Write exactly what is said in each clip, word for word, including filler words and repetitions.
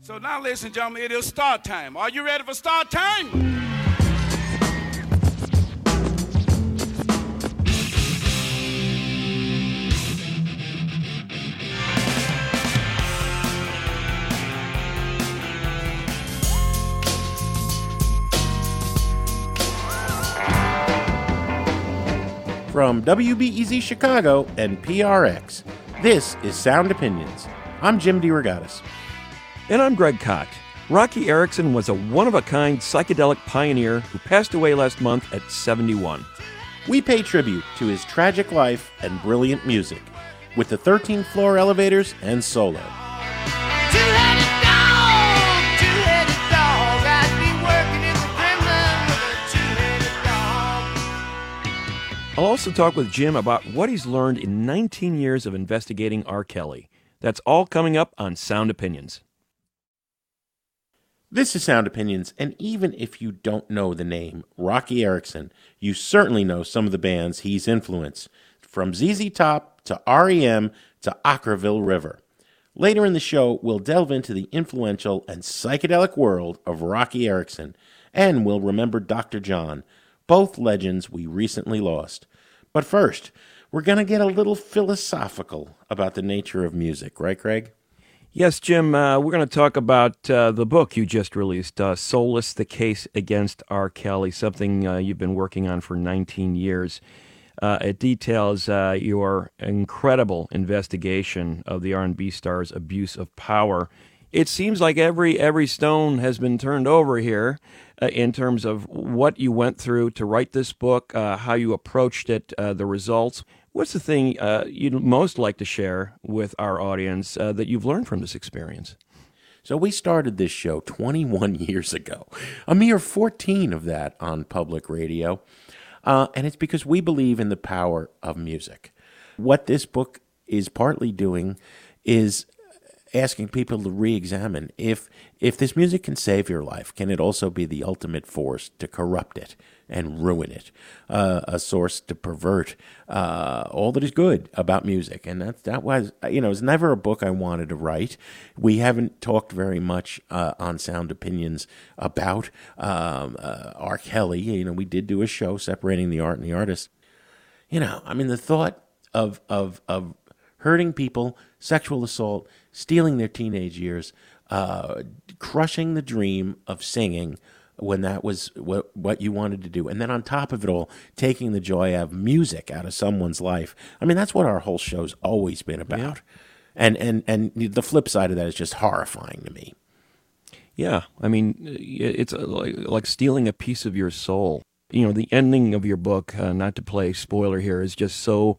So now, ladies and gentlemen, it is start time. Are you ready for start time? From W B E Z Chicago and P R X, this is Sound Opinions. I'm Jim DeRogatis. And I'm Greg Kot. Rocky Erickson was a one-of-a-kind psychedelic pioneer who passed away last month at seventy-one. We pay tribute to his tragic life and brilliant music with the thirteenth Floor Elevators and Solo. Two-headed dog, two-headed dog, I'd be working in the Kremlin with a two-headed dog. I'll also talk with Jim about what he's learned in nineteen years of investigating R. Kelly. That's all coming up on Sound Opinions. This is Sound Opinions, and even if you don't know the name Rocky Erickson, you certainly know some of the bands he's influenced, from Z Z Top to R E M to Ockerville River. Later in the show, we'll delve into the influential and psychedelic world of Rocky Erickson, and we'll remember Doctor John, both legends we recently lost. But first, we're going to get a little philosophical about the nature of music, right, Craig? Yes, Jim, uh, we're going to talk about uh, the book you just released, uh, Soulless, The Case Against R. Kelly, something uh, you've been working on for nineteen years. Uh, it details uh, your incredible investigation of the R and B star's abuse of power. It seems like every every stone has been turned over here uh, in terms of what you went through to write this book, uh, how you approached it, uh, the results. What's the thing uh, you'd most like to share with our audience uh, that you've learned from this experience? So we started this show twenty-one years ago, a mere fourteen of that on public radio, uh, and it's because we believe in the power of music. What this book is partly doing is asking people to re-examine if if this music can save your life, can it also be the ultimate force to corrupt it and ruin it, uh, a source to pervert uh, all that is good about music? And that that was, you know, it was never a book I wanted to write. We haven't talked very much uh, on Sound Opinions about um, uh, R. Kelly. You know, we did do a show separating the art and the artist. You know, I mean, the thought of of of hurting people, sexual assault, stealing their teenage years, uh, crushing the dream of singing when that was what what you wanted to do. And then on top of it all, taking the joy of music out of someone's life. I mean, that's what our whole show's always been about. Yeah. And, and, and the flip side of that is just horrifying to me. Yeah, I mean, it's like, like stealing a piece of your soul. You know, the ending of your book, uh, not to play spoiler here, is just so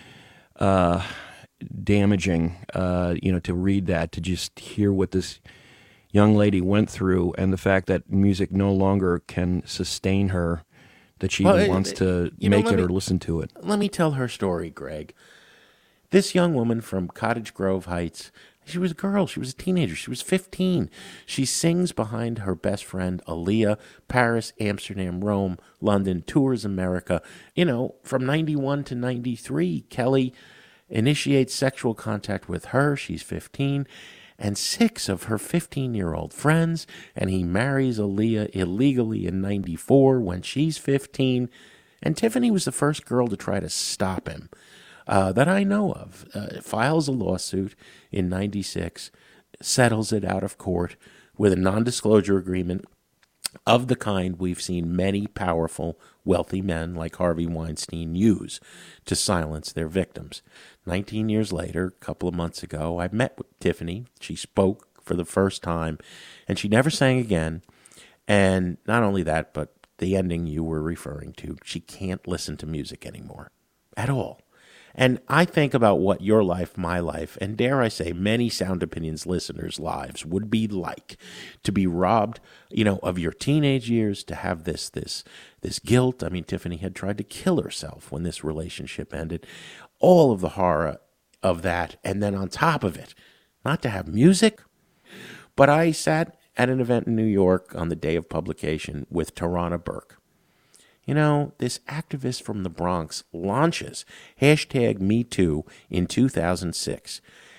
Uh, damaging, uh, you know, to read that, to just hear what this young lady went through, and the fact that music no longer can sustain her, that she well, even it, wants to you make know, it me, or listen to it. Let me tell her story, Greg. This young woman from Cottage Grove Heights, she was a girl, she was a teenager, she was fifteen. She sings behind her best friend, Aaliyah, Paris, Amsterdam, Rome, London, tours America. You know, from ninety-one to ninety-three, Kelly initiates sexual contact with her. She's fifteen, and six of her fifteen-year-old friends, and he marries Aaliyah illegally in ninety-four when she's fifteen, and Tiffany was the first girl to try to stop him uh, that I know of. Uh, files a lawsuit in ninety-six, settles it out of court with a non-disclosure agreement of the kind we've seen many powerful, wealthy men like Harvey Weinstein use to silence their victims. Nineteen years later, a couple of months ago, I met with Tiffany. She spoke for the first time, and she never sang again. And not only that, but the ending you were referring to, she can't listen to music anymore at all. And I think about what your life, my life, and dare I say many Sound Opinions listeners' lives would be like to be robbed, you know, of your teenage years, to have this this this guilt. I mean, Tiffany had tried to kill herself when this relationship ended. All of the horror of that, and then on top of it, not to have music. But I sat at an event in New York on the day of publication with Tarana Burke. You know, this activist from the Bronx launches hashtag Me Too in two thousand six.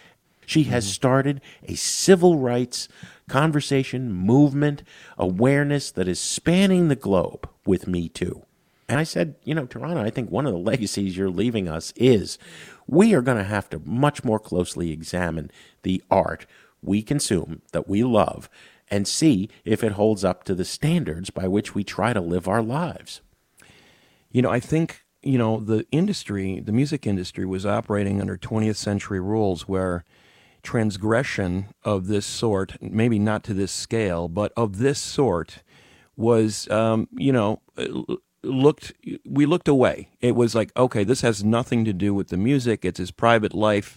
She has started a civil rights conversation, movement, awareness that is spanning the globe with Me Too. And I said, you know, Tarana, I think one of the legacies you're leaving us is we are going to have to much more closely examine the art we consume, that we love, and see if it holds up to the standards by which we try to live our lives. You know, I think, you know, the industry, the music industry was operating under twentieth century rules where transgression of this sort, maybe not to this scale, but of this sort was, um, you know, looked, we looked away. It was like, okay, this has nothing to do with the music. It's his private life.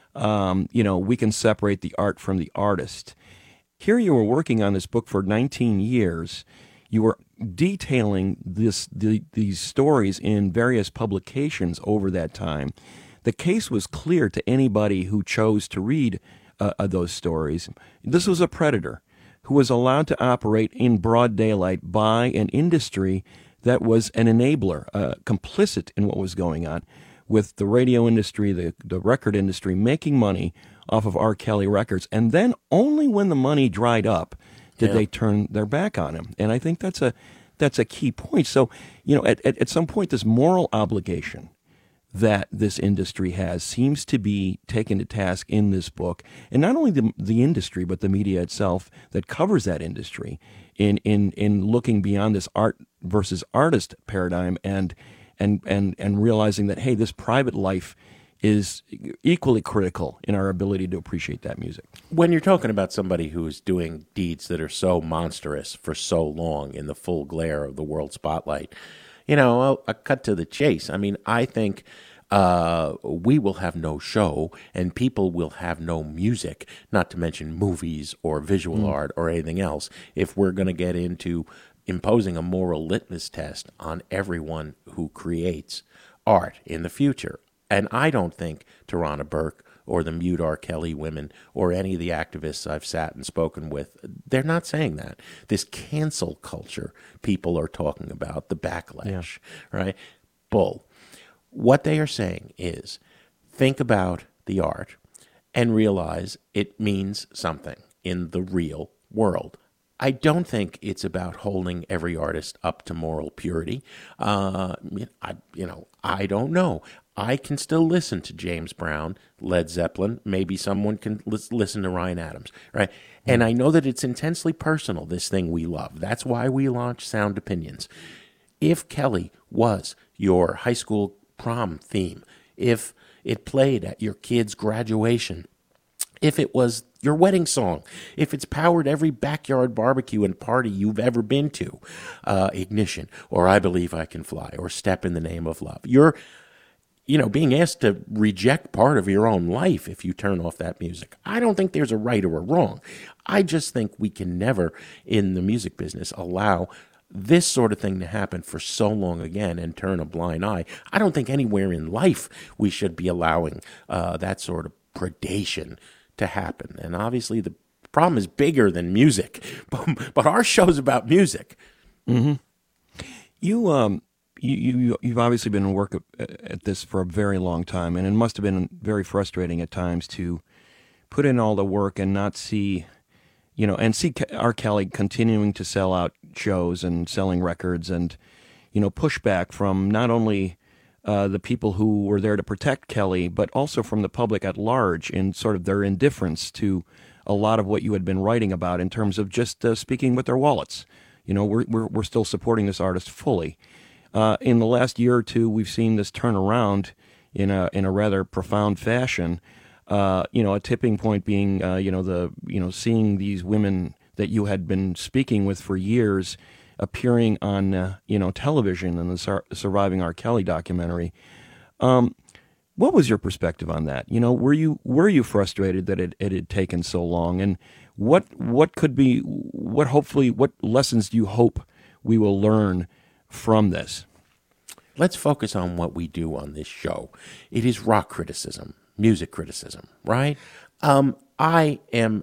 Um, you know, we can separate the art from the artist. Here you were working on this book for nineteen years. You were detailing this the, these stories in various publications over that time. The case was clear to anybody who chose to read uh, uh, those stories. This was a predator who was allowed to operate in broad daylight by an industry that was an enabler, uh, complicit in what was going on, with the radio industry, the, the record industry, making money off of R. Kelly records. And then only when the money dried up did Yeah. they turn their back on him. And I think that's a that's a key point. So, you know, at, at, at some point, this moral obligation that this industry has seems to be taken to task in this book. And not only the the industry, but the media itself that covers that industry in in, in looking beyond this art versus artist paradigm and and and and realizing that, hey, this private life is equally critical in our ability to appreciate that music. When you're talking about somebody who is doing deeds that are so monstrous for so long in the full glare of the world spotlight, you know, I'll, I'll cut to the chase. I mean, I think uh, we will have no show and people will have no music, not to mention movies or visual mm. art or anything else, if we're going to get into imposing a moral litmus test on everyone who creates art in the future. And I don't think Tarana Burke or the Mute R. Kelly women or any of the activists I've sat and spoken with, they're not saying that. This cancel culture people are talking about, the backlash, yeah. right? Bull. What they are saying is think about the art and realize it means something in the real world. I don't think it's about holding every artist up to moral purity. Uh, I, you know, I don't know. I can still listen to James Brown, Led Zeppelin. Maybe someone can l- listen to Ryan Adams, right? Mm-hmm. And I know that it's intensely personal, this thing we love. That's why we launch Sound Opinions. If Kelly was your high school prom theme, if it played at your kid's graduation, if it was your wedding song, if it's powered every backyard barbecue and party you've ever been to, uh, Ignition, or I Believe I Can Fly, or Step in the Name of Love, you're, you know, being asked to reject part of your own life if you turn off that music. I don't think there's a right or a wrong. I just think we can never, in the music business, allow this sort of thing to happen for so long again and turn a blind eye. I don't think anywhere in life we should be allowing uh, that sort of predation to happen. And obviously the problem is bigger than music, but, but our show's about music. Mm-hmm. You, um, you, you, you've obviously been working at this for a very long time, and it must have been very frustrating at times to put in all the work and not see, you know, and see R. Kelly continuing to sell out shows and selling records and, you know, pushback from not only Uh, the people who were there to protect Kelly, but also from the public at large in sort of their indifference to a lot of what you had been writing about in terms of just uh, speaking with their wallets. You know, we're, we're, we're still supporting this artist fully. Uh, in the last year or two, we've seen this turn around in a, in a rather profound fashion. Uh, you know, a tipping point being, uh, you know, the, you know, seeing these women that you had been speaking with for years appearing on, uh, you know, television in the Sur- Surviving R. Kelly documentary. Um, what was your perspective on that? You know, were you were you frustrated that it, it had taken so long? And what what could be, what hopefully, what lessons do you hope we will learn from this? Let's focus on what we do on this show. It is rock criticism, music criticism, right? Um, I am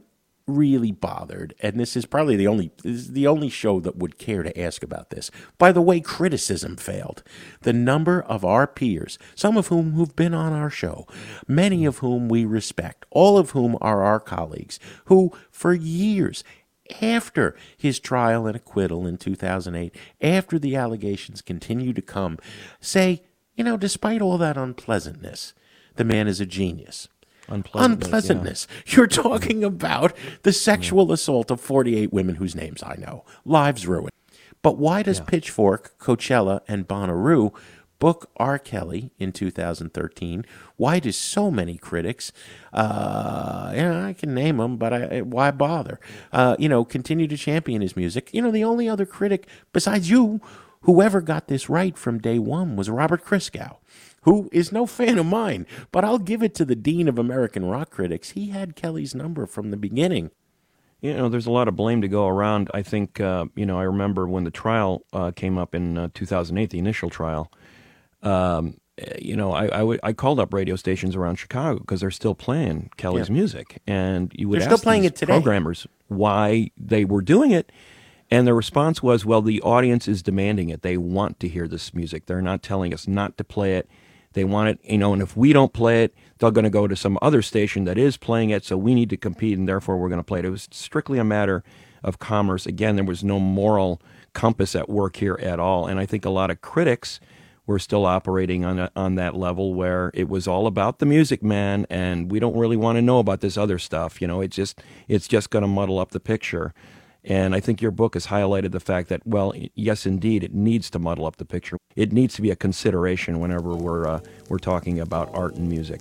really bothered, and this is probably the only this is the only show that would care to ask about this, by the way criticism failed. The number of our peers, some of whom who've been on our show, many of whom we respect, all of whom are our colleagues, who for years after his trial and acquittal in two thousand eight, after the allegations continue to come, say, you know, despite all that unpleasantness, the man is a genius. Unpleasantness. Unpleasantness. Yeah. You're talking about the sexual yeah. assault of forty-eight women whose names I know, lives ruined. But why does yeah. Pitchfork, Coachella, and Bonnaroo book R. Kelly in two thousand thirteen? Why do so many critics, uh, yeah, I can name them, but I, why bother? Uh, you know, continue to champion his music. You know, the only other critic besides you, whoever got this right from day one, was Robert Christgau, who is no fan of mine, but I'll give it to the Dean of American Rock Critics. He had Kelly's number from the beginning. You know, there's a lot of blame to go around. I think, uh, you know, I remember when the trial uh, came up in uh, two thousand eight, the initial trial, um, you know, I, I, w- I called up radio stations around Chicago because they're still playing Kelly's yeah. music. And you would they're ask still playing these it today. programmers why they were doing it. And the response was, well, the audience is demanding it. They want to hear this music. They're not telling us not to play it. They want it, you know, and if we don't play it, they're going to go to some other station that is playing it, so we need to compete, and therefore we're going to play it. It was strictly a matter of commerce. Again, there was no moral compass at work here at all, and I think a lot of critics were still operating on a, on that level where it was all about the music, man, and we don't really want to know about this other stuff. You know, it's just it's just going to muddle up the picture. And I think your book has highlighted the fact that, well, yes, indeed, it needs to muddle up the picture. It needs to be a consideration whenever we're uh, we're talking about art and music.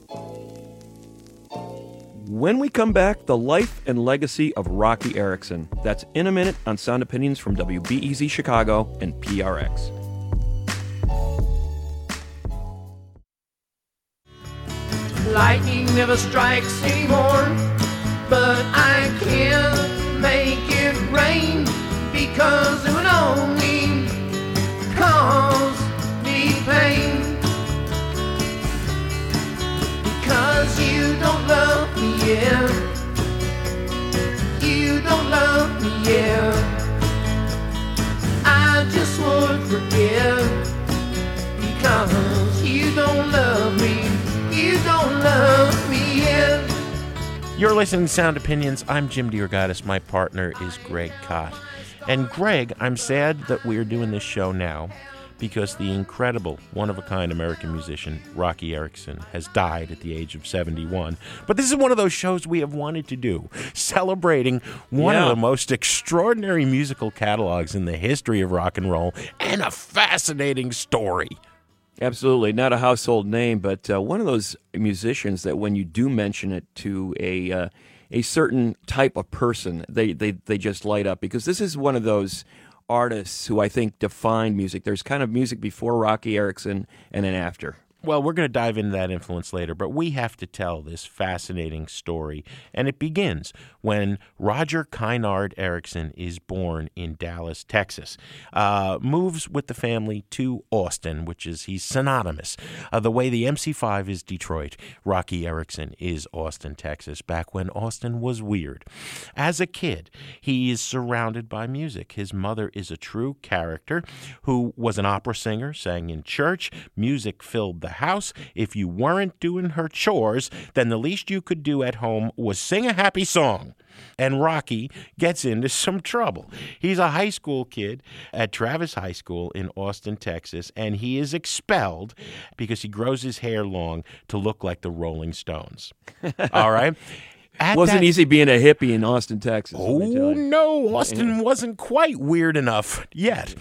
When we come back, the life and legacy of Rocky Erickson. That's in a minute on Sound Opinions from W B E Z Chicago and P R X. Lightning never strikes anymore, but I can't make it rain because it would only cause me pain. Because you don't love me, yeah. You don't love me, yeah. I just would forgive because you don't love me. You don't love me, yeah. You're listening to Sound Opinions. I'm Jim DeRogatis. My partner is Greg Kot. And Greg, I'm sad that we're doing this show now because the incredible, one-of-a-kind American musician, Rocky Erickson, has died at the age of seventy-one. But this is one of those shows we have wanted to do, celebrating one yeah. of the most extraordinary musical catalogs in the history of rock and roll and a fascinating story. Absolutely. Not a household name, but uh, one of those musicians that when you do mention it to a uh, a certain type of person, they, they, they just light up, because this is one of those artists who I think defined music. There's kind of music before Rocky Erickson and then after. Well, we're going to dive into that influence later, but we have to tell this fascinating story. And it begins when Roger Kynard Erickson is born in Dallas, Texas, uh, moves with the family to Austin, which is, he's synonymous. Uh, the way the M C five is Detroit, Rocky Erickson is Austin, Texas, back when Austin was weird. As a kid, he is surrounded by music. His mother is a true character who was an opera singer, sang in church, music filled the house. If you weren't doing her chores, then the least you could do at home was sing a happy song. And Rocky gets into some trouble. He's a high school kid at Travis High School in Austin, Texas, and he is expelled because he grows his hair long to look like the Rolling Stones. All right? At wasn't that, easy being a hippie in Austin, Texas. Oh, no. Austin wasn't quite weird enough yet.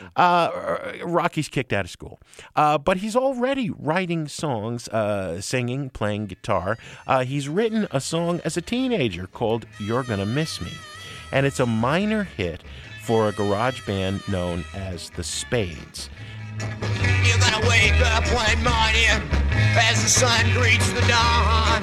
Uh, Rocky's kicked out of school. Uh, but he's already writing songs, uh, singing, playing guitar. Uh, he's written a song as a teenager called You're Gonna Miss Me. And it's a minor hit for a garage band known as the Spades. You're gonna wake up one morning as the sun greets the dawn.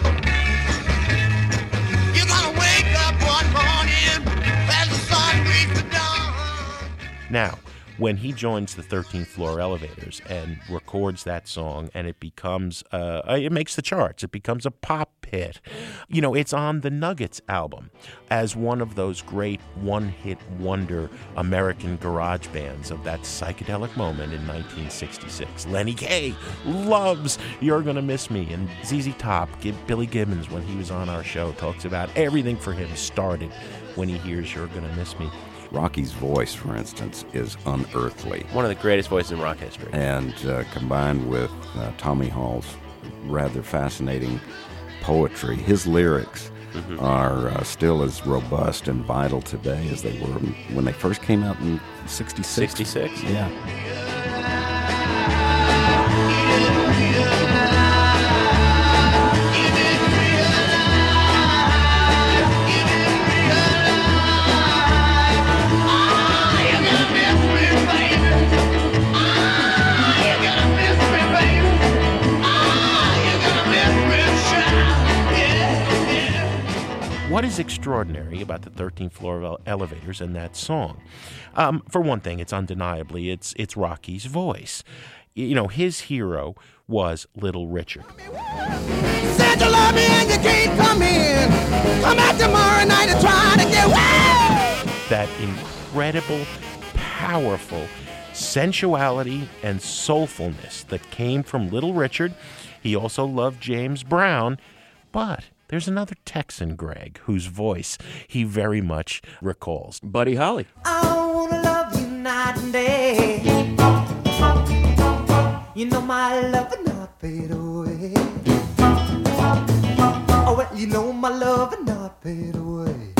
You're gonna wake up one morning as the sun greets the dawn. Now, when he joins the thirteenth Floor Elevators and records that song, and it becomes, uh, it makes the charts. It becomes a pop hit. You know, it's on the Nuggets album as one of those great one-hit wonder American garage bands of that psychedelic moment in nineteen sixty-six. Lenny Kaye loves You're Gonna Miss Me, and Z Z Top, Billy Gibbons, when he was on our show, talks about everything for him started when he hears You're Gonna Miss Me. Rocky's voice, for instance, is unearthly. One of the greatest voices in rock history. And uh, combined with uh, Tommy Hall's rather fascinating poetry, his lyrics mm-hmm. are uh, still as robust and vital today as they were when they first came out in sixty-six. sixty-six? Yeah. What is extraordinary about the thirteenth floor of elevators and that song? Um, for one thing, it's undeniably, it's it's Rocky's voice. You know, his hero was Little Richard. Said you love me and you can't come in. Come out tomorrow night and try to get away. That incredible, powerful sensuality and soulfulness that came from Little Richard. He also loved James Brown, but there's another Texan, Greg, whose voice he very much recalls. Buddy Holly. I wanna love you night and day. You know my love will not fade away. Oh, well, you know my love will not fade away.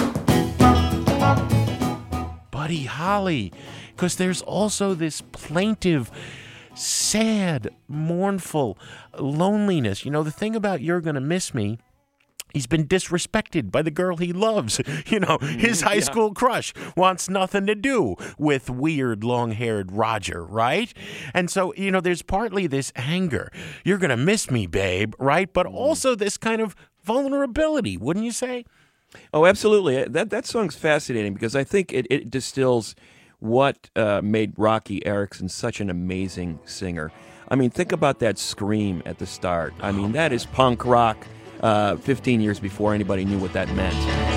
Buddy Holly, because there's also this plaintive, sad, mournful loneliness. You know, the thing about You're Gonna Miss Me, he's been disrespected by the girl he loves. You know, his high yeah. school crush wants nothing to do with weird, long-haired Roger, right? And so, you know, there's partly this anger. You're going to miss me, babe, right? But also this kind of vulnerability, wouldn't you say? Oh, absolutely. That that song's fascinating because I think it, it distills what uh, made Rocky Erickson such an amazing singer. I mean, think about that scream at the start. I mean, that is punk rock. Uh, fifteen years before anybody knew what that meant.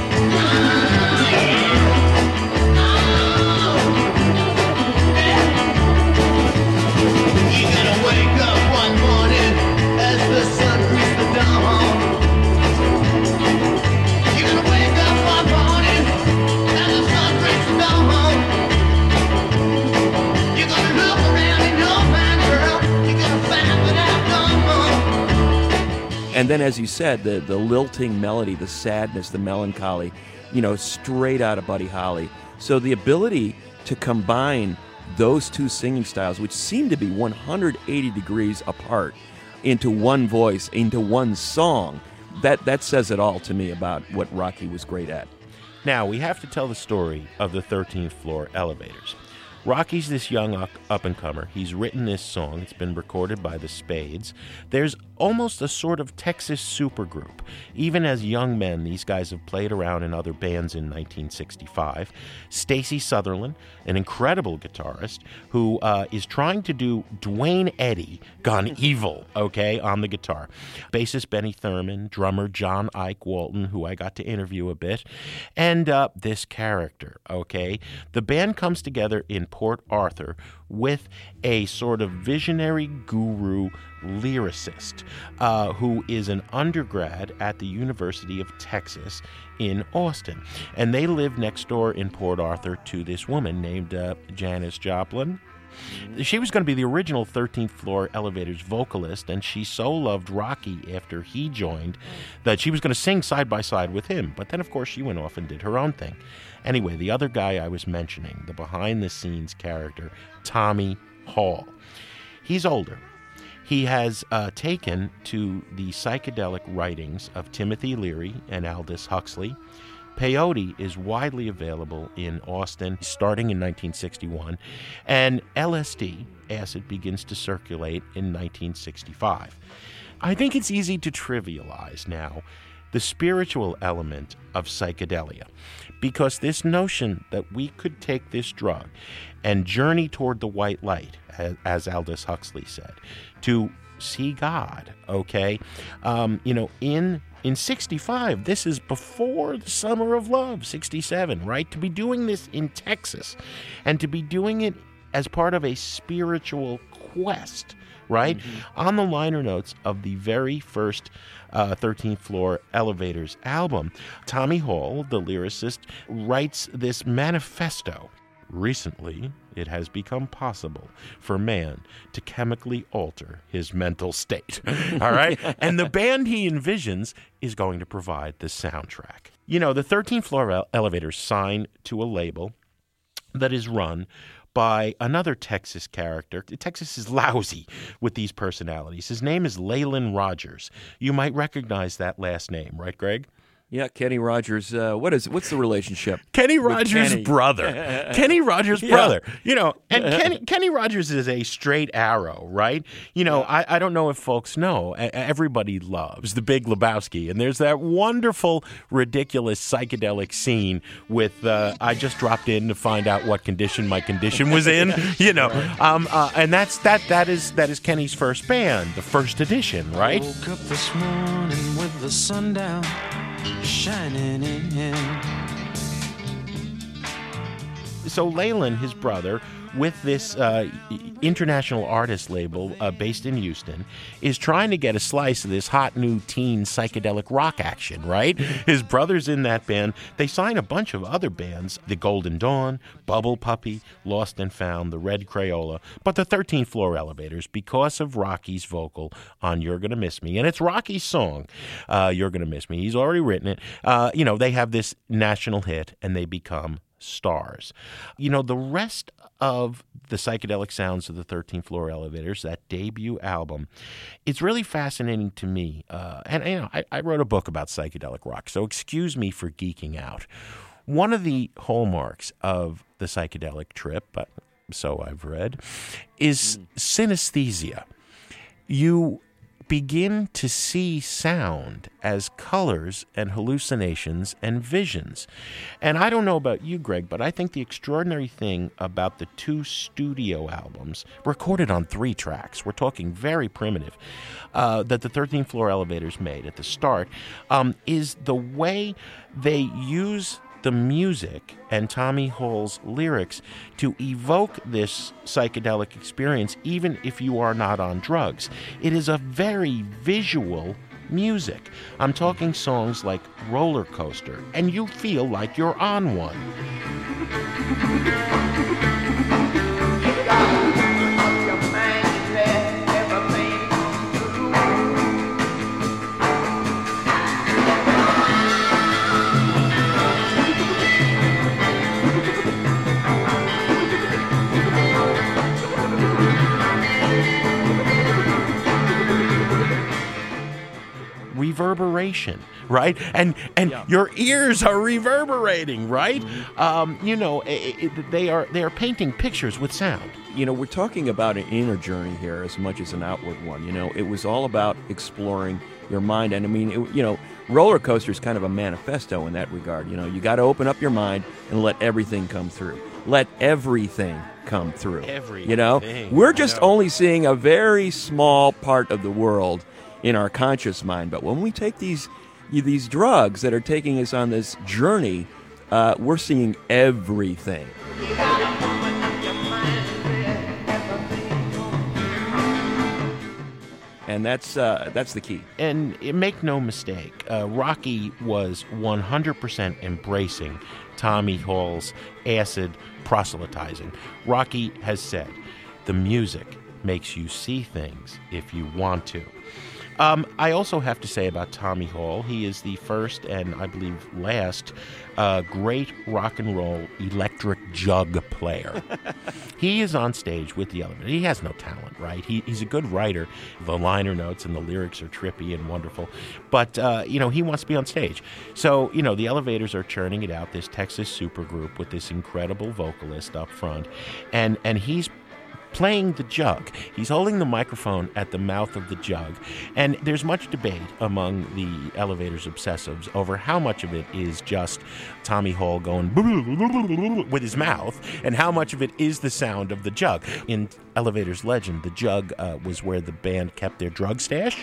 You're gonna wake up one morning as the sun greets the dawn. You're gonna wake up one morning as the sun greets the dawn. You're gonna look around in your mind, girl. You're gonna find what I've done wrong. And then, as you said, the, the lilting melody, the sadness, the melancholy, you know, straight out of Buddy Holly. So the ability to combine those two singing styles, which seem to be one hundred eighty degrees apart, into one voice, into one song, that, that says it all to me about what Rocky was great at. Now, we have to tell the story of the thirteenth floor elevators. Rocky's this young up-and-comer. He's written this song. It's been recorded by the Spades. There's almost a sort of Texas supergroup. Even as young men, these guys have played around in other bands in nineteen sixty-five. Stacy Sutherland, an incredible guitarist, who uh, is trying to do Dwayne Eddy gone evil, okay, on the guitar. Bassist Benny Thurman, drummer John Ike Walton, who I got to interview a bit, and uh, this character, okay? The band comes together in Port Arthur with a sort of visionary guru lyricist uh, who is an undergrad at the University of Texas in Austin. And they live next door in Port Arthur to this woman named uh, Janis Joplin. She was going to be the original thirteenth floor elevators vocalist, and she so loved Rocky after he joined that she was going to sing side by side with him. But then, of course, she went off and did her own thing. Anyway, the other guy I was mentioning, the behind-the-scenes character, Tommy Hall. He's older. He has uh, taken to the psychedelic writings of Timothy Leary and Aldous Huxley. Peyote is widely available in Austin starting in nineteen sixty-one, and L S D, acid, begins to circulate in nineteen sixty-five. I think it's easy to trivialize now the spiritual element of psychedelia, because this notion that we could take this drug and journey toward the white light, as, as Aldous Huxley said, to see God, okay? Um, you know, in in sixty-five, this is before the Summer of Love, sixty-seven, right? To be doing this in Texas and to be doing it as part of a spiritual quest, right? Mm-hmm. On the liner notes of the very first uh, thirteenth Floor Elevators album, Tommy Hall, the lyricist, writes this manifesto. Recently, it has become possible for man to chemically alter his mental state. All right? And the band he envisions is going to provide the soundtrack. You know, the thirteenth Floor Elevators sign to a label that is run by another Texas character. Texas is lousy with these personalities. His name is Leyland Rogers. You might recognize that last name, right, Greg? Yeah, Kenny Rogers. Uh, what is what's the relationship? Kenny Rogers' Kenny? brother. Kenny Rogers' Yeah. brother. You know, and Kenny, Kenny Rogers is a straight arrow, right? You know, I, I don't know if folks know. Everybody loves The Big Lebowski, and there's that wonderful, ridiculous psychedelic scene with uh, I just dropped in to find out what condition my condition was in. You know, um, uh, and that's that. That is that is Kenny's first band, the first edition, right? Woke up this morning with the sun down, shining in. So Leyland, his brother, with this uh, international artist label uh, based in Houston, is trying to get a slice of this hot new teen psychedelic rock action, right? His brother's in that band. They sign a bunch of other bands, The Golden Dawn, Bubble Puppy, Lost and Found, The Red Crayola, but the thirteenth Floor Elevators, because of Rocky's vocal on You're Gonna Miss Me, and it's Rocky's song, uh, You're Gonna Miss Me. He's already written it. Uh, you know, they have this national hit, and they become stars. You know, the rest of the psychedelic sounds of the thirteenth Floor Elevators, that debut album, it's really fascinating to me. Uh, and, you know, I, I wrote a book about psychedelic rock, so excuse me for geeking out. One of the hallmarks of the psychedelic trip, but so I've read, is synesthesia. You begin to see sound as colors and hallucinations and visions. And I don't know about you, Greg, but I think the extraordinary thing about the two studio albums, recorded on three tracks, we're talking very primitive, uh, that the thirteenth Floor Elevators made at the start, um, is the way they use the music and Tommy Hall's lyrics to evoke this psychedelic experience, even if you are not on drugs. It is a very visual music. I'm talking songs like Roller Coaster, and you feel like you're on one. Reverberation, right? And and yeah. your ears are reverberating, right? Mm-hmm. Um, you know, it, it, they are they are painting pictures with sound. You know, we're talking about an inner journey here as much as an outward one. You know, it was all about exploring your mind, and I mean, it, you know, Roller Coaster is kind of a manifesto in that regard. You know, you got to open up your mind and let everything come through. Let everything come through. Everything. You know, we're just only seeing a very small part of the world in our conscious mind, but when we take these these drugs that are taking us on this journey, uh, we're seeing everything. And that's uh, that's the key. And make no mistake, uh, Rocky was one hundred percent embracing Tommy Hall's acid proselytizing. Rocky has said, the music makes you see things if you want to. Um, I also have to say about Tommy Hall, he is the first and I believe last uh, great rock and roll electric jug player. He is on stage with the Elevators. He has no talent, right? He, he's a good writer. The liner notes and the lyrics are trippy and wonderful. But, uh, you know, he wants to be on stage. So, you know, the Elevators are churning it out, this Texas supergroup with this incredible vocalist up front. And, and he's playing the jug. He's holding the microphone at the mouth of the jug. And there's much debate among the Elevators obsessives over how much of it is just Tommy Hall going with his mouth and how much of it is the sound of the jug. In Elevators legend, the jug uh, was where the band kept their drug stash.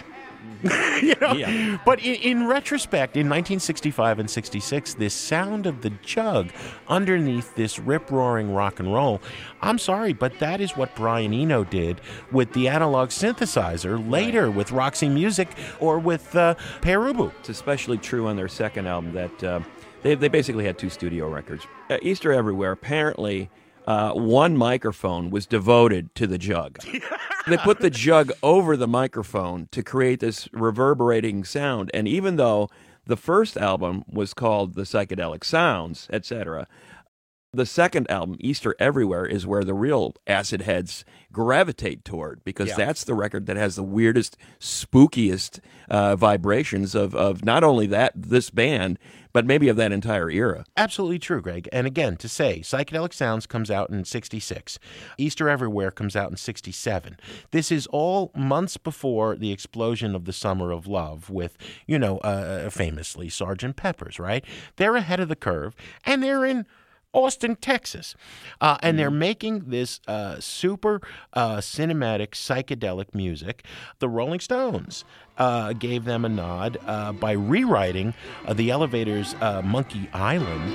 you know? Yeah. But in, in retrospect, in nineteen sixty-five and sixty-six, this sound of the jug underneath this rip-roaring rock and roll, I'm sorry, but that is what Brian Eno did with the analog synthesizer later with Roxy Music or with uh, Perubu. It's especially true on their second album that uh, they, they basically had two studio records. Uh, Easter Everywhere, apparently uh, one microphone was devoted to the jug. They put the jug over the microphone to create this reverberating sound. And even though the first album was called The Psychedelic Sounds, et cetera, the second album, Easter Everywhere, is where the real acid heads gravitate toward, because Yeah. that's the record that has the weirdest, spookiest uh, vibrations of, of not only that this band, but maybe of that entire era. Absolutely true, Greg. And again, to say, Psychedelic Sounds comes out in sixty-six. Easter Everywhere comes out in sixty-seven. This is all months before the explosion of the Summer of Love with, you know, uh, famously Sergeant Pepper's, right? They're ahead of the curve, and they're in Austin, Texas. Uh, and they're making this uh, super uh, cinematic psychedelic music. The Rolling Stones uh, gave them a nod uh, by rewriting uh, the Elevators' uh, Monkey Island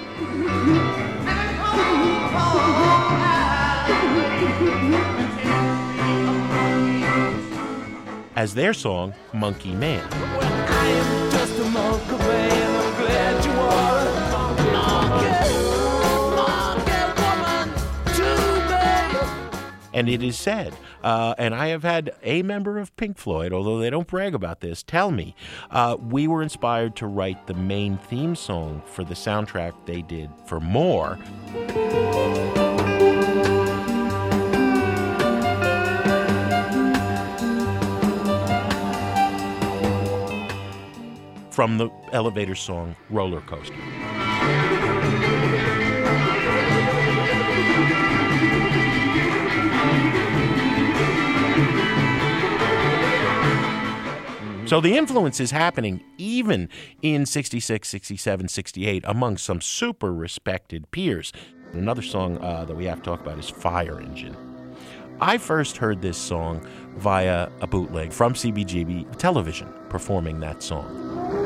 as their song, Monkey Man. I am just a monkey man, I'm glad you are a monkey, monkey woman to me. And it is said, uh, and I have had a member of Pink Floyd, although they don't brag about this, tell me, uh, we were inspired to write the main theme song for the soundtrack they did for More. From the Elevator song Roller Coaster. So the influence is happening even in sixty-six, sixty-seven, sixty-eight among some super respected peers. Another song uh, that we have to talk about is Fire Engine. I first heard this song via a bootleg from C B G B television performing that song.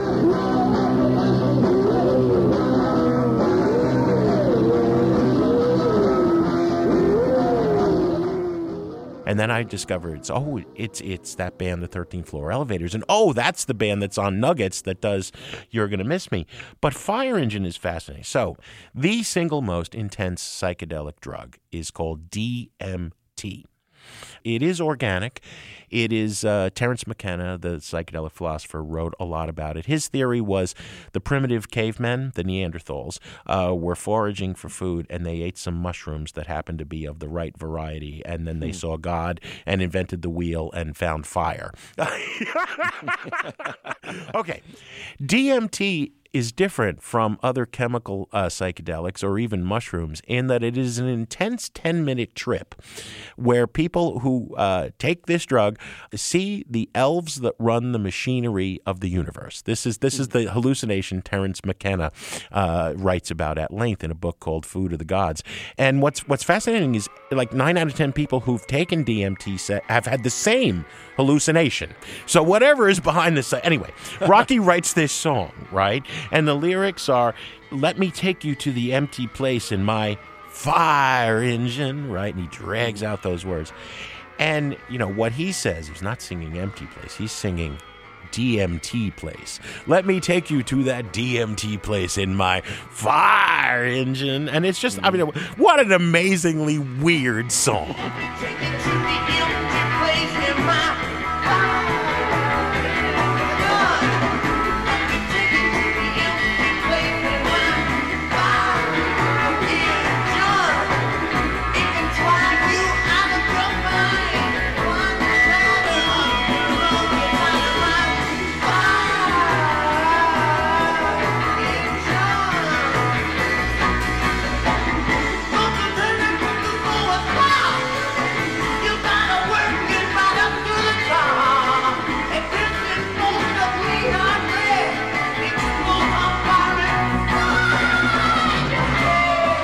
And then I discovered, it's, oh, it's it's that band, the thirteenth Floor Elevators. And, oh, that's the band that's on Nuggets that does You're Gonna Miss Me. But Fire Engine is fascinating. So the single most intense psychedelic drug is called D M T. It is organic. It is, uh, Terence McKenna, the psychedelic philosopher, wrote a lot about it. His theory was the primitive cavemen, the Neanderthals, uh, were foraging for food, and they ate some mushrooms that happened to be of the right variety, and then they hmm. saw God and invented the wheel and found fire. Okay. D M T is different from other chemical uh, psychedelics or even mushrooms in that it is an intense ten-minute trip where people who uh, take this drug see the elves that run the machinery of the universe. This is this is the hallucination Terence McKenna uh, writes about at length in a book called Food of the Gods. And what's what's fascinating is like nine out of ten people who've taken D M T say, have had the same hallucination. So whatever is behind this, anyway, Rocky writes this song, right? And the lyrics are, let me take you to the empty place in my fire engine, right? And he drags out those words. And, you know, what he says, he's not singing empty place, he's singing D M T place. Let me take you to that D M T place in my fire engine. And it's just, I mean, what an amazingly weird song. Take it to the empty place in my fire.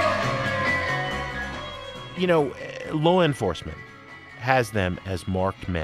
You know, law enforcement has them as marked men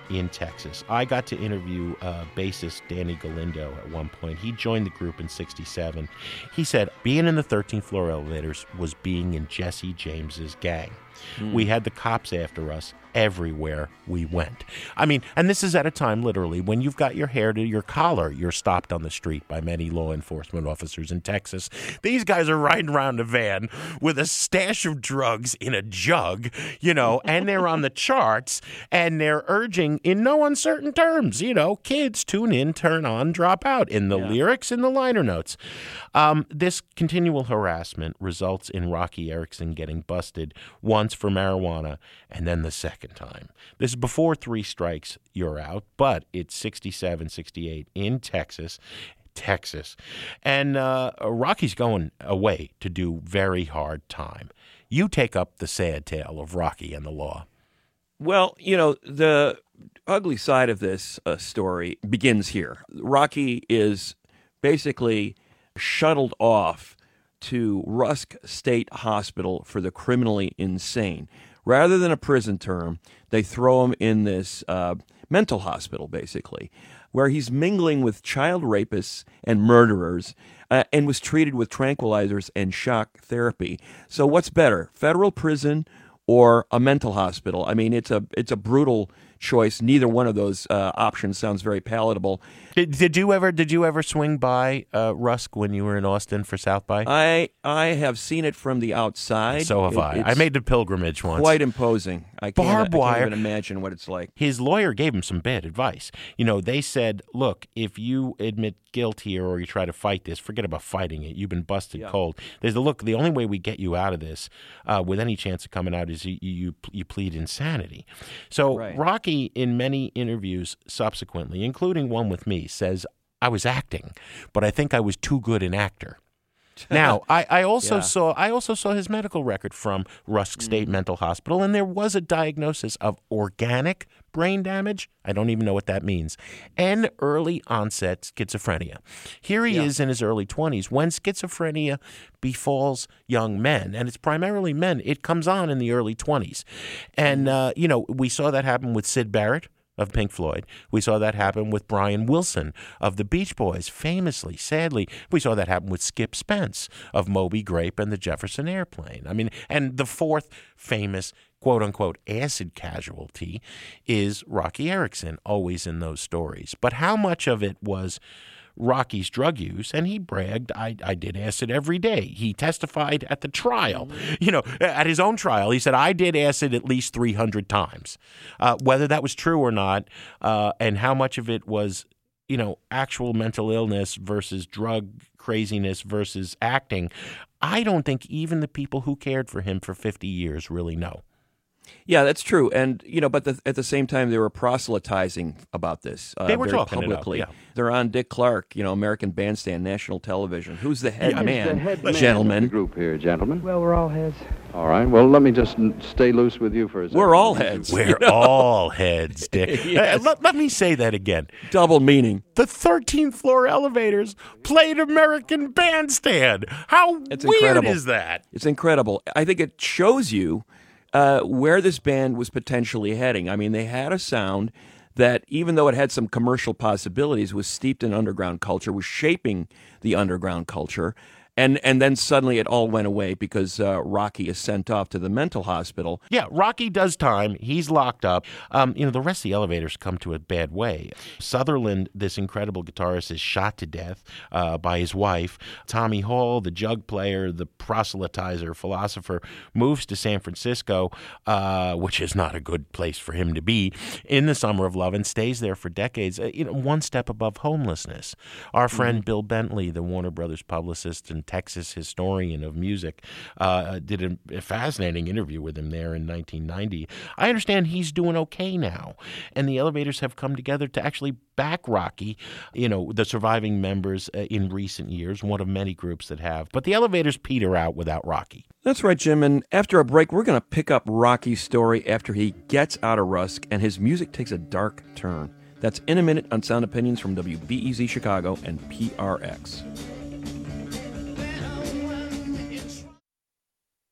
in Texas. I got to interview uh, bassist Danny Galindo at one point. He joined the group in sixty-seven. He said being in the thirteenth floor elevators was being in Jesse James's gang. Mm. We had the cops after us everywhere we went. I mean, and this is at a time, literally, when you've got your hair to your collar, you're stopped on the street by many law enforcement officers in Texas. These guys are riding around a van with a stash of drugs in a jug, you know, and they're on the charts, and they're urging in no uncertain terms, you know, kids, tune in, turn on, drop out, in the yeah. lyrics, in the liner notes. Um, this continual harassment results in Rocky Erickson getting busted once for marijuana and then the second time. This is before Three Strikes, you're out, but it's sixty-seven, sixty-eight in Texas. Texas. And uh, Rocky's going away to do very hard time. You take up the sad tale of Rocky and the law. Well, you know, the ugly side of this uh, story begins here. Rocky is basically shuttled off to Rusk State Hospital for the criminally insane. Rather than a prison term, they throw him in this uh, mental hospital, basically, where he's mingling with child rapists and murderers uh, and was treated with tranquilizers and shock therapy. So what's better, federal prison or a mental hospital? I mean, it's a it's a brutal choice. Neither one of those uh, options sounds very palatable. Did, did you ever did you ever swing by uh, Rusk when you were in Austin for South by? I I have seen it from the outside. So have it, I. I made the pilgrimage once. Quite imposing. I can't, Barbed wire. I can't even imagine what it's like. His lawyer gave him some bad advice. You know, they said, look, if you admit guilt here or you try to fight this, forget about fighting it. You've been busted yeah. cold. They said, look, the only way we get you out of this uh, with any chance of coming out is you you, you plead insanity. So right. Rocky, in many interviews subsequently, including one with me, says, I was acting, but I think I was too good an actor. Now, I, I also yeah. saw I also saw his medical record from Rusk State mm. Mental Hospital, and there was a diagnosis of organic brain damage. I don't even know what that means. And early onset schizophrenia. Here he yeah. is in his early twenties. When schizophrenia befalls young men, and it's primarily men, it comes on in the early twenties. And, uh, you know, we saw that happen with Syd Barrett of Pink Floyd. We saw that happen with Brian Wilson of the Beach Boys, famously, sadly. We saw that happen with Skip Spence of Moby Grape and the Jefferson Airplane. I mean, and the fourth famous quote-unquote acid casualty is Rocky Erickson, always in those stories. But how much of it was Rocky's drug use? And he bragged, I, I did acid every day. He testified at the trial, you know, at his own trial. He said, I did acid at least three hundred times. Uh, whether that was true or not, uh, and how much of it was, you know, actual mental illness versus drug craziness versus acting, I don't think even the people who cared for him for fifty years really know. Yeah, that's true. And, you know, but the, at the same time, they were proselytizing about this. Uh, they were very talking publicly. It up, yeah. They're on Dick Clark, you know, American Bandstand, national television. Who's the head yeah, man, the head man gentlemen? Of the group here, gentlemen. Well, we're all heads. All right. Well, let me just stay loose with you for a second. We're all heads. We're you know? all heads, Dick. Yes. uh, let, let me say that again. Double meaning. The thirteenth floor elevators played American Bandstand. How it's weird incredible. is that? It's incredible. I think it shows you uh, where this band was potentially heading. I mean, they had a sound that, even though it had some commercial possibilities, was steeped in underground culture, was shaping the underground culture. And and then suddenly it all went away because uh, Rocky is sent off to the mental hospital. Yeah, Rocky does time. He's locked up. Um, you know, the rest of the elevators come to a bad way. Sutherland, this incredible guitarist, is shot to death uh, by his wife. Tommy Hall, the jug player, the proselytizer, philosopher, moves to San Francisco, uh, which is not a good place for him to be, in the summer of love and stays there for decades, uh, you know, one step above homelessness. Our friend mm-hmm. Bill Bentley, the Warner Brothers publicist and Texas historian of music, uh, did a, a fascinating interview with him there in nineteen ninety. I understand he's doing okay now, and the elevators have come together to actually back Rocky, you know, the surviving members uh, in recent years, one of many groups that have. But the elevators peter out without Rocky. That's right, Jim. And after a break, we're going to pick up Rocky's story after he gets out of Rusk and his music takes a dark turn. That's in a minute on Sound Opinions from W B E Z Chicago and P R X.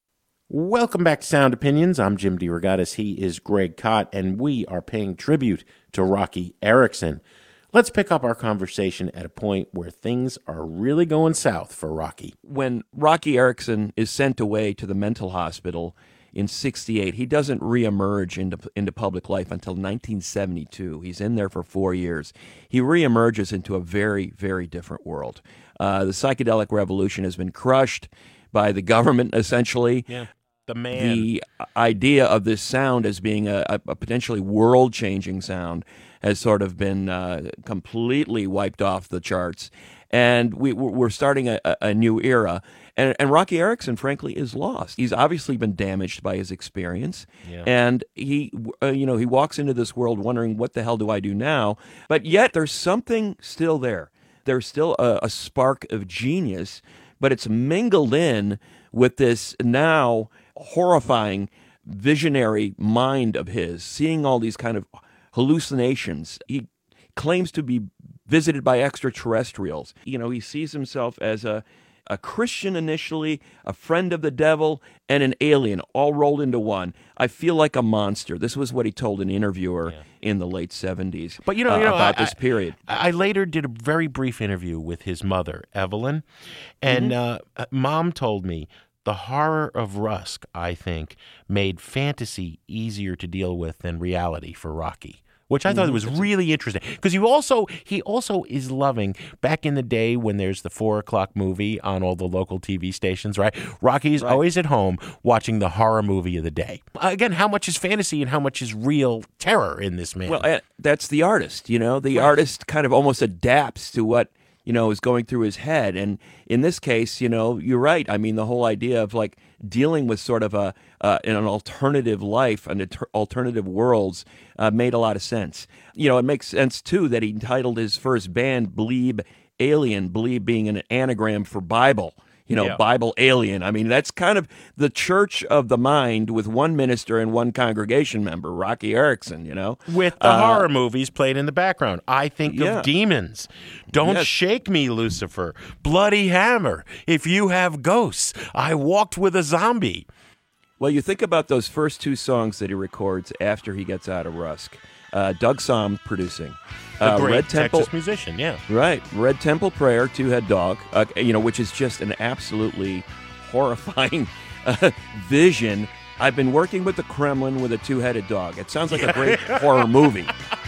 Welcome back to Sound Opinions. I'm Jim DeRogatis. He is Greg Kot, and we are paying tribute to Rocky Erickson. Let's pick up our conversation at a point where things are really going south for Rocky. When Rocky Erickson is sent away to the mental hospital in sixty-eight, he doesn't reemerge into, into public life until nineteen seventy-two. He's in there for four years. He reemerges into a very, very different world. Uh, the psychedelic revolution has been crushed by the government, essentially. Yeah. The man. The idea of this sound as being a, a potentially world-changing sound has sort of been uh, completely wiped off the charts. And we, we're starting a, a new era. And, and Rocky Erickson, frankly, is lost. He's obviously been damaged by his experience. Yeah. And he, uh, you know, he walks into this world wondering, what the hell do I do now? But yet there's something still there. There's still a, a spark of genius, but it's mingled in with this now horrifying visionary mind of his, seeing all these kind of hallucinations. He claims to be visited by extraterrestrials. You know, he sees himself as a, a Christian initially, a friend of the devil, and an alien, all rolled into one. I feel like a monster. This was what he told an interviewer yeah. in the late seventies but you know, uh, you know about I, this period. I, I later did a very brief interview with his mother, Evelyn, and Mm-hmm. uh, Mom told me the horror of Rusk, I think, made fantasy easier to deal with than reality for Rocky, which I thought was really interesting. Because you also he also is loving, back in the day when there's the four o'clock movie on all the local T V stations, right? Rocky's Right. always at home watching the horror movie of the day. Again, how much is fantasy and how much is real terror in this man? Well, uh, that's the artist, you know. The artist kind of almost adapts to what, you know, is going through his head. And in this case, you know, you're right. I mean, the whole idea of like dealing with sort of a uh, in an alternative life, an alter- alternative worlds, uh, made a lot of sense. You know, it makes sense too that he entitled his first band "Bleeb Alien," "Bleeb" being an anagram for Bible. You know, Yeah. Bible alien. I mean, that's kind of the church of the mind with one minister and one congregation member, Rocky Erickson, you know. With the Uh, horror movies played in the background. I think Yeah. of Demons. Don't Yes. Shake Me, Lucifer. Bloody Hammer. If You Have Ghosts. I Walked with a Zombie. Well, you think about those first two songs that he records after he gets out of Rusk. Uh, Doug Somm producing. The Uh, great Red Temple, Texas musician, yeah. right? Red Temple Prayer, Two Head Dog. Uh, you know, which is just an absolutely horrifying uh, vision. I've been working with the Kremlin with a two-headed dog. It sounds like a great horror movie.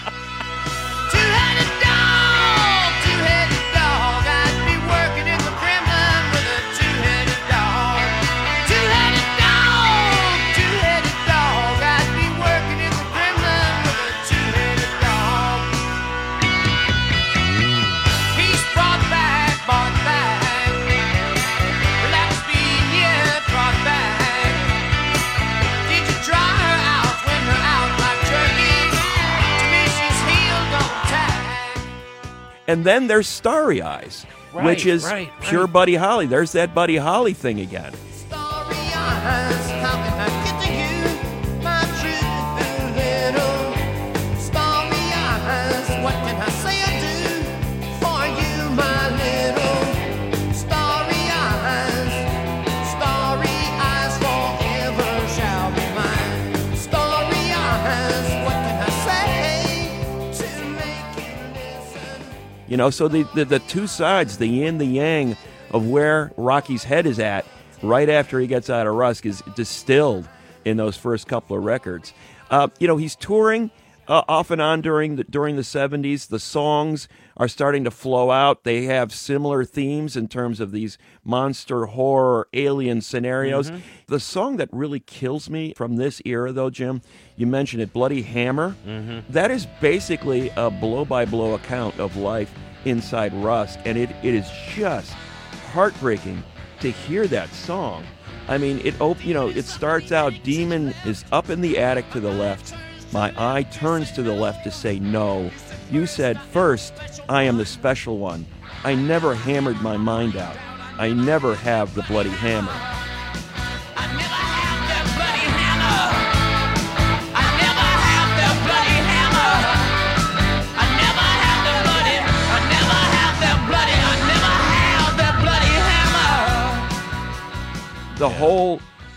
Two-headed dog, two-headed dog. I'd be working in the Kremlin with a two-headed dog. Two-headed dog, two-headed dog. I'd be working in the Kremlin with a two-headed dog. He's brought back, brought back. Relax being yeah, brought back. Did you try her out when her out like turkey? To me she's healed on tag. And then there's Starry Eyes, Right, which is right, pure right. Buddy Holly. There's that Buddy Holly thing again. Starry eyes, how can I get to you, my true little starry eyes? What can I say or do for you, my little starry eyes? Starry eyes forever shall be mine. Starry eyes, what can I say to make you listen? You know, so the, the, the two sides, the yin, the yang of where Rocky's head is at right after he gets out of Rusk is distilled in those first couple of records. Uh, you know, he's touring uh, off and on during the, during the seventies. The songs are starting to flow out. They have similar themes in terms of these monster, horror, alien scenarios. Mm-hmm. The song that really kills me from this era, though, Jim, you mentioned it, Bloody Hammer. Mm-hmm. That is basically a blow-by-blow account of life inside Rusk, and it, it is just heartbreaking to hear that song. I mean, it op- you know, it starts out, Demon is up in the attic to the left. My eye turns to the left to say no. You said first, I am the special one. I never hammered my mind out. I never have the bloody hammer. I never have that bloody hammer. I never have that bloody hammer. I never have the bloody. I never have that bloody. I never have that bloody hammer. The whole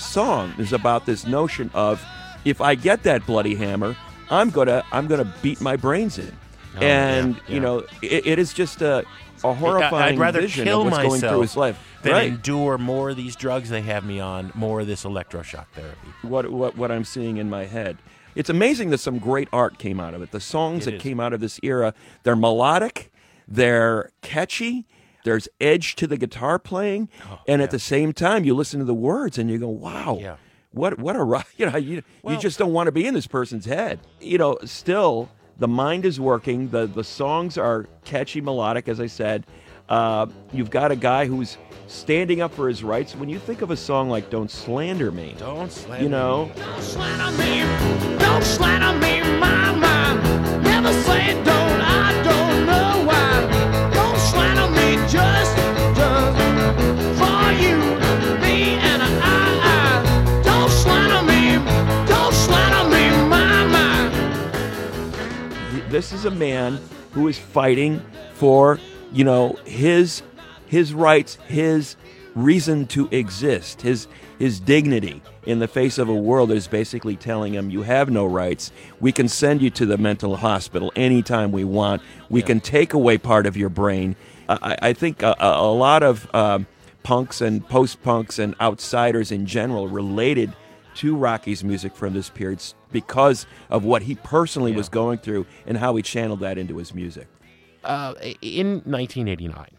song is about this notion of, if I get that bloody hammer, I'm gonna I'm gonna beat my brains in, Oh, and yeah, yeah. you know it, it is just a, a horrifying I'd rather vision kill of what's myself going through his life. than Right. endure more of these drugs they have me on, more of this electroshock therapy. What what what I'm seeing in my head. It's amazing that some great art came out of it. The songs It that is. came out of this era, they're melodic, they're catchy, there's edge to the guitar playing, and at the same time, you listen to the words and you go, "Wow, Yeah. what what a ro-" you know you Well- you just don't want to be in this person's head." You know, still the mind is working. the The songs are catchy, melodic, as I said. Uh, you've got a guy who's standing up for his rights. When you think of a song like "Don't Slander Me," Don't slander you know. Don't slander me, don't slander me, mama. Never say don't, I don't know why. Don't slander me, just, just for you, me and I. I. Don't slander me, don't slander me, mama. This is a man who is fighting for, you know, his his rights, his reason to exist, his his dignity in the face of a world that is basically telling him, you have no rights. We can send you to the mental hospital anytime we want. We can take away part of your brain. I, I think a, a a lot of um, punks and post-punks and outsiders in general related to Rocky's music from this period s- because of what he personally was going through and how he channeled that into his music. Uh, in nineteen eighty-nine,